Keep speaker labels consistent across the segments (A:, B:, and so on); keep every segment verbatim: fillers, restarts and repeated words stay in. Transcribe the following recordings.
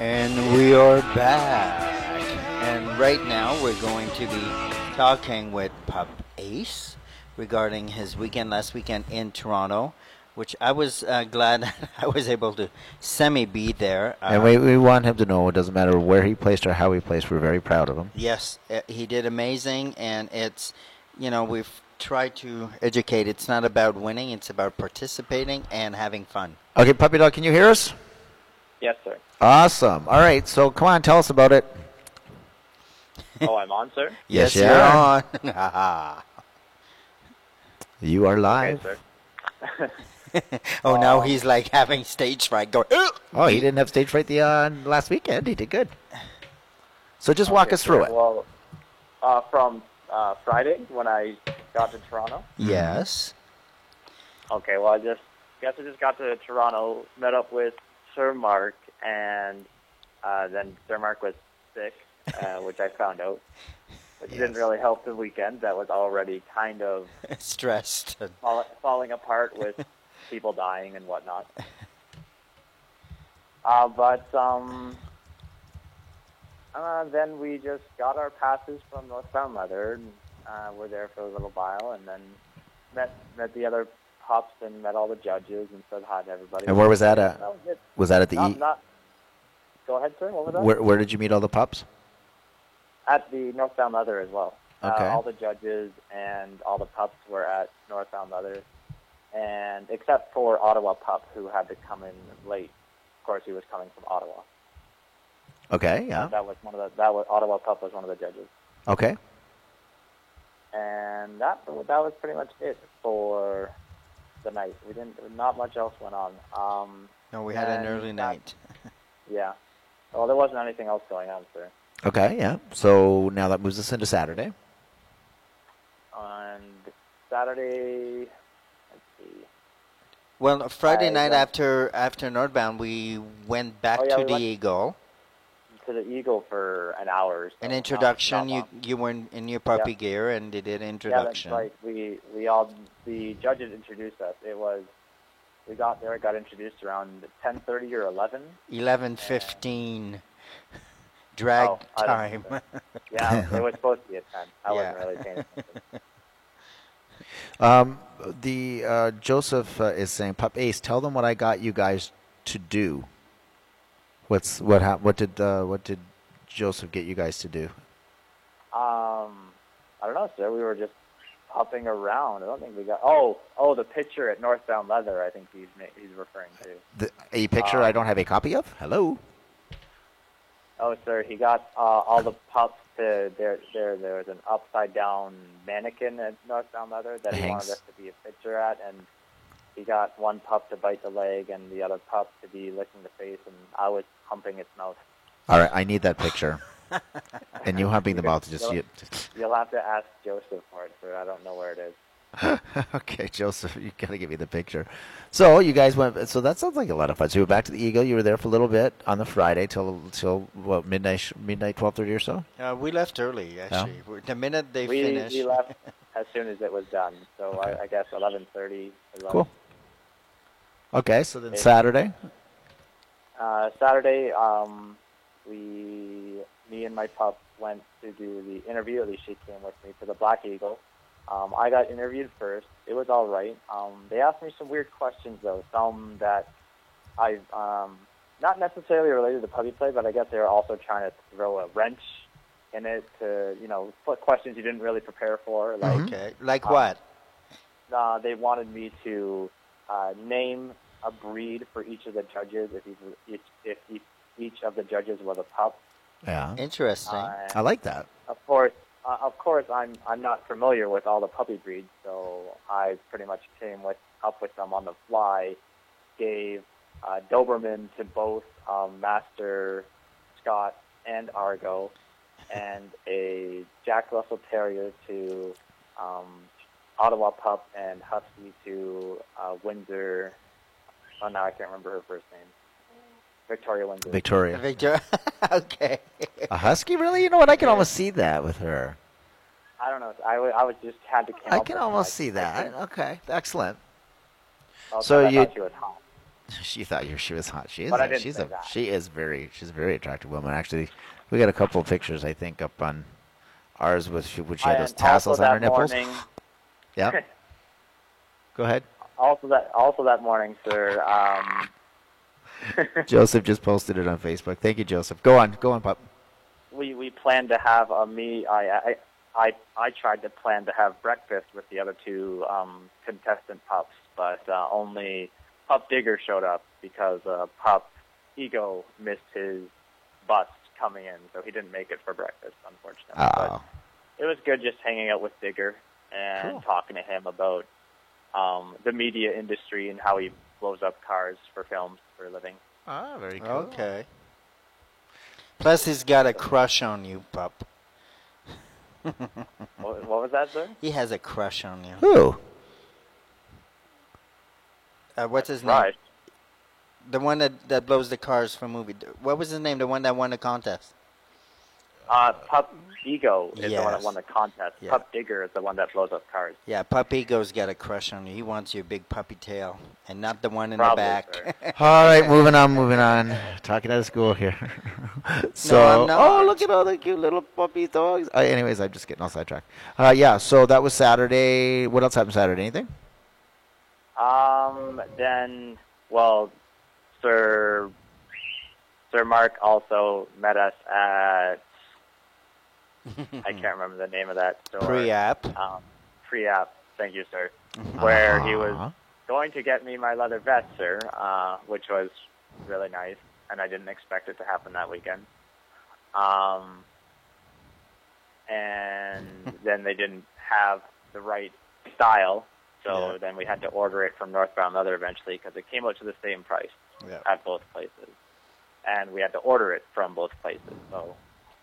A: And we are back. And right now we're going to be talking with Pup Ace regarding his weekend last weekend in Toronto, which I was uh, glad I was able to semi be there. Uh,
B: and we, we want him to know it doesn't matter where he placed or how he placed. We're very proud of him.
A: Yes, uh, he did amazing, and it's, you know, we've tried to educate. It's not about winning, it's about participating and having fun.
B: Okay, Puppy Dog, can you hear us?
C: Yes, sir.
B: Awesome. All right, so come on, tell us about it.
C: Oh, I'm on, sir?
B: Yes,
A: Yes,
B: you
A: you're
B: are.
A: on. Haha.
B: You are live.
C: Okay, sir.
A: Oh, now he's like having stage fright going, "Ugh!"
B: Oh, he didn't have stage fright the uh, last weekend. He did good. So just walk
C: Okay,
B: us through
C: sir.
B: it.
C: Well, uh, from uh, Friday when I got to Toronto.
A: Yes.
C: Okay, well, I just guess I just got to Toronto, met up with Sir Mark, and uh, then Sir Mark was sick, uh, which I found out. Which
A: Yes.
C: didn't really help the weekend. That was already kind of
A: Stressed.
C: fall, falling apart with people dying and whatnot. Uh, but um, uh, then we just got our passes from Northbound Leather, and uh, we're there for a little while, and then met met the other pups and met all the judges and said hi to everybody.
B: And where was that at?
C: That was it.
B: Was that at the
C: Not,
B: E?
C: not, go ahead, sir. What was that?
B: Where, where did you meet all the pups?
C: At the Northbound Leather as well.
B: Okay.
C: Uh, all the judges and all the pups were at Northbound Leather, and except for Ottawa Pup, who had to come in late. Of course, he was coming from Ottawa.
B: Okay, yeah.
C: That was one of the. That was Ottawa Pup was one of the judges,
B: Okay.
C: and that that was pretty much it for the night. We didn't. Not much else went on. Um,
A: No, we had an
C: and
A: early
C: that-
A: night.
C: Yeah. Well, there wasn't anything else going on, sir.
B: Okay, yeah. So now that moves us into Saturday.
C: On Saturday, let's see.
A: Well, Friday
C: I
A: night
C: went-
A: after after Northbound, we went back
C: Oh, yeah,
A: to
C: we
A: the
C: went-
A: Eagle.
C: To the Eagle for an hour or so.
A: An
C: not-
A: introduction.
C: not
A: you
C: long.
A: you were in, in your puppy
C: Yeah.
A: gear and they did
C: Yeah,
A: introduction.
C: that's right. We we all the judges introduced us. It was we got there. Got introduced around ten thirty or eleven.
A: Eleven fifteen. Drag
C: Oh, I don't
A: time.
C: know. Yeah, it was supposed to be at ten. I
A: Yeah.
C: wasn't really paying attention.
B: Um, the uh, Joseph uh, is saying, Pup Ace, tell them what I got you guys to do. What's what? hap what did uh, what did Joseph get you guys to do?
C: Um, I don't know, sir. We were just hopping around. I don't think we got. Oh, oh, the picture at Northbound Leather. I think he's ma- he's referring to.
B: The, a picture I don't have a copy of. Hello.
C: Oh, sir, he got uh, all the pups to there. There, there was an upside down mannequin at Northbound Leather that he
B: Hangs.
C: wanted us to be a picture at, and he got one pup to bite the leg and the other pup to be licking the face, and I was humping its mouth.
B: All right, I need that picture. And you humping the mouth to just see it.
C: You'll have to ask Joseph for it, sir. I don't know where it is.
B: Okay, Joseph, you gotta give me the picture. So you guys went. So that sounds like a lot of fun. So you were back to the Eagle. You were there for a little bit on the Friday till till what midnight? Midnight, twelve thirty or so.
A: Uh, we left early, actually. We- The minute they
C: we,
A: finished.
C: we left as soon as it was done, so
B: Okay.
C: I, I guess eleven thirty.
B: Cool. Okay, so then
C: Okay.
B: Saturday.
C: Uh, Saturday, um, we, me and my pup went to do the interview. At least she came with me to the Black Eagle. Um, I got interviewed first. It was all right. Um, they asked me some weird questions, though. Some that I, um, not necessarily related to puppy play, but I guess they were also trying to throw a wrench in it to, you know, put questions you didn't really prepare for. Like,
A: Okay. Like
C: Um,
A: what?
C: uh, they wanted me to uh, name a breed for each of the judges if each, if each, each of the judges was a pup.
B: Yeah,
A: Interesting.
C: Uh,
B: I like that.
C: of course, uh, of course, I'm I'm not familiar with all the puppy breeds, so I pretty much came with up with them on the fly. Gave uh, Doberman to both um, Master Scott and Argo, and a Jack Russell Terrier to um, Ottawa Pup, and Husky to uh, Windsor. Oh, now I can't remember her first name. Victoria Windsor.
B: Victoria.
A: Victor. Okay.
B: A husky, really? You know what? I can almost see that with her.
C: I don't know. I, w- I was just had to. Come
B: I
C: up
B: can
C: with
B: almost
C: it.
B: see
C: I
B: that.
C: couldn't-
B: Okay, excellent.
C: Also,
B: So
C: I
B: you-
C: thought she was hot.
B: She thought you she was hot. She is.
C: But I
B: a-
C: didn't
B: she's
C: say
B: a.
C: that.
B: She is very. She's a very attractive woman. Actually, we got a couple of pictures. I think up on ours with she, when she had
C: And
B: those tassels
C: also
B: on her
C: that
B: nipples.
C: morning,
B: Yeah. Go ahead.
C: also that also that morning, sir. Um,
B: Joseph just posted it on Facebook. Thank you, Joseph. Go on. Go on, pup.
C: we we planned to have a me. I I I I tried to plan to have breakfast with the other two um, contestant pups, but uh, only Pup Digger showed up because uh, Pup Ego missed his bus coming in, so he didn't make it for breakfast, unfortunately. But
B: Oh.
C: it was good just hanging out with Digger and
B: Cool.
C: talking to him about um, the media industry and how he blows up cars for films for a living.
B: Ah, very cool.
A: Okay. Plus, he's got a crush on you, pup.
C: What, what was that, sir?
A: He has a crush on you.
B: Who?
A: Uh, what's his name?
C: Right.
A: The one that, that blows the cars for movie. What was his name? The one that won the contest.
C: Uh, Pup Ego is the one that
A: Yes.
C: won the contest.
A: Yeah.
C: Pup Digger is the one that blows up cars.
A: Yeah, Pup Ego's got a crush on you. He wants your big puppy tail, and not the one in
C: Probably,
A: the back.
C: sir.
B: All right, moving on, moving on. Talking out of school here. so,
A: I'm not.
B: oh, look at all the cute little puppy dogs. Uh, anyways, I'm just getting all sidetracked. Uh, yeah, so that was Saturday. What else happened Saturday? Anything?
C: Um, then, well, Sir Sir Mark also met us at, I can't remember the name of that store.
A: Pre-app.
C: Um, Pre-app, thank you, sir. Where he was
B: Uh-huh.
C: going to get me my leather vest, sir, uh, which was really nice, and I didn't expect it to happen that weekend. Um, and then they didn't have the right style, so
A: Yeah.
C: then we had to order it from Northbound Leather eventually because it came out to the same price
A: Yeah.
C: at both places. And we had to order it from both places, so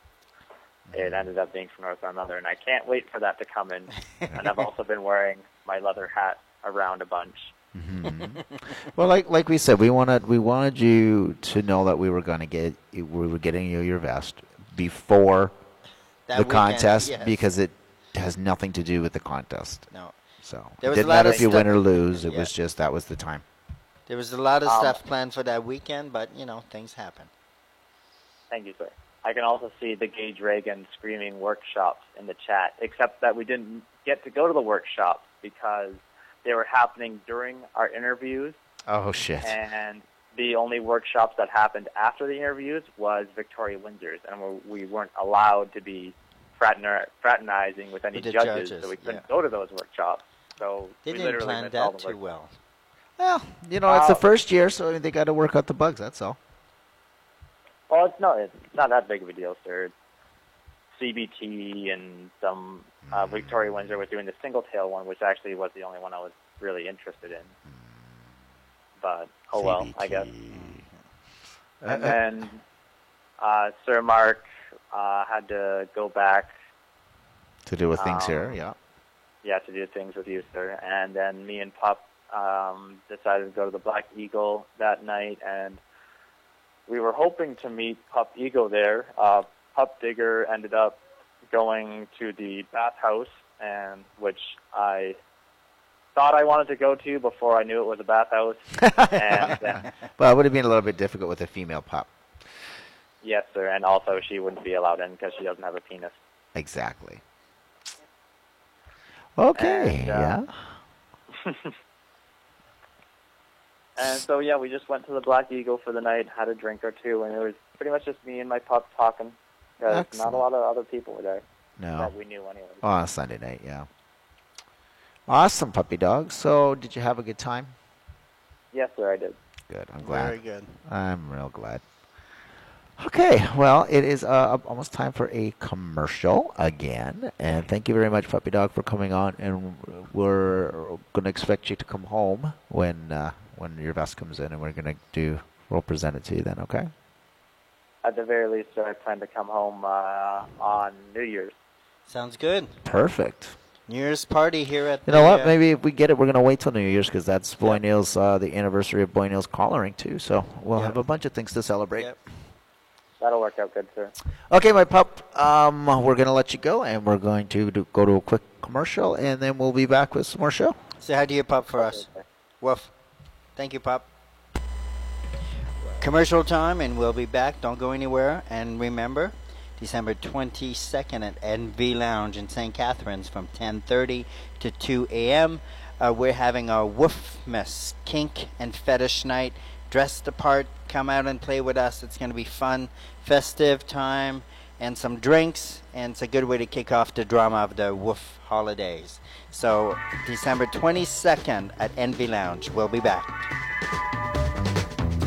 C: it ended up being from Northbound Leather, and I can't wait for that to come in. And I've also been wearing my leather hat around a bunch.
B: Mhm. Well, like like we said, we wanted we wanted you to know that we were going to get we were getting you your vest before
A: That
B: the
A: weekend,
B: contest
A: yes.
B: because it has nothing to do with the contest.
A: No.
B: So
A: There
B: it
A: was a
B: didn't
A: lot
B: matter
A: of
B: if you
A: stuff-
B: win or lose. It
A: Yeah.
B: was just that was the time.
A: There was a lot of
C: Um,
A: stuff planned for that weekend, but, you know, things happen.
C: Thank you, sir. I can also see the Gage Reagan screaming workshops in the chat, except that we didn't get to go to the workshops because they were happening during our interviews,
B: Oh shit!
C: and the only workshops that happened after the interviews was Victoria Windsor's, and we we weren't allowed to be fraterni- fraternizing with any
A: With the
C: judges,
A: judges,
C: so we couldn't
A: yeah.
C: go to those workshops. So
A: They
C: we
A: didn't
C: literally
A: plan
C: missed all
A: that
C: the
A: too
C: workshops.
A: well.
B: Well, you know, it's the
C: Uh,
B: first year, so they got to work out the bugs. That's all.
C: Well, it's not it's not that big of a deal, sir. It's C B T and some uh, Victoria Windsor was doing the single tail one, which actually was the only one I was really interested in. But oh well, I guess. And then uh, Sir Mark uh, had to go back,
B: to do with things
C: um,
B: here, yeah.
C: yeah, to do things with you, sir. And then me and Pup um, decided to go to the Black Eagle that night, and we were hoping to meet Pup Eagle there. Uh, Pup Digger ended up going to the bathhouse, and which I thought I wanted to go to before I knew it was a bathhouse. and then,
B: Well, it would have been a little bit difficult with a female pup.
C: yes, sir, and also she wouldn't be allowed in because she doesn't have a penis.
B: Exactly. Okay,
C: And,
B: yeah.
C: uh, And so, yeah, we just went to the Black Eagle for the night, had a drink or two, and it was pretty much just me and my pup talking. Because not
B: Excellent.
C: a lot of other people were there
B: No.
C: that we knew anyway.
B: Oh, on Sunday night, yeah. Awesome, puppy dog. So, did you have a good time?
C: Yes, sir, I did.
B: Good. I'm glad.
A: Very good.
B: I'm real glad. Okay, well, it is uh, almost time for a commercial again, and thank you very much, Puppy Dog, for coming on. And we're going to expect you to come home when uh, when your vest comes in, and we're going to do. We'll present it to you then. Okay?
C: At the very least, sir, I plan to come home uh, on New Year's.
A: Sounds good.
B: Perfect.
A: New Year's party here at
B: You know
A: the,
B: what?
A: uh,
B: Maybe if we get it, we're going to wait till New Year's because that's Boy
A: Yep.
B: Neil's uh, the anniversary of Boy Neil's collaring too. So we'll
A: Yep.
B: have a bunch of things to celebrate.
A: Yep.
C: That'll work out good, sir.
B: Okay, my pup. Um, we're going to let you go, and we're going to do, go to a quick commercial, and then we'll be back with some more show.
A: Say hi to your pup for us.
C: Okay, sir.
A: Woof. Thank you, pup. commercial time, and we'll be back. Don't go anywhere. And remember, December twenty-second at N V Lounge in Saint Catharines from ten thirty to two a.m. Uh, we're having our Woofmas Kink and Fetish Night. Dress the part, come out and play with us. It's going to be fun, festive time, and some drinks, and it's a good way to kick off the drama of the Woof holidays. So December twenty-second at N V Lounge. We'll be back.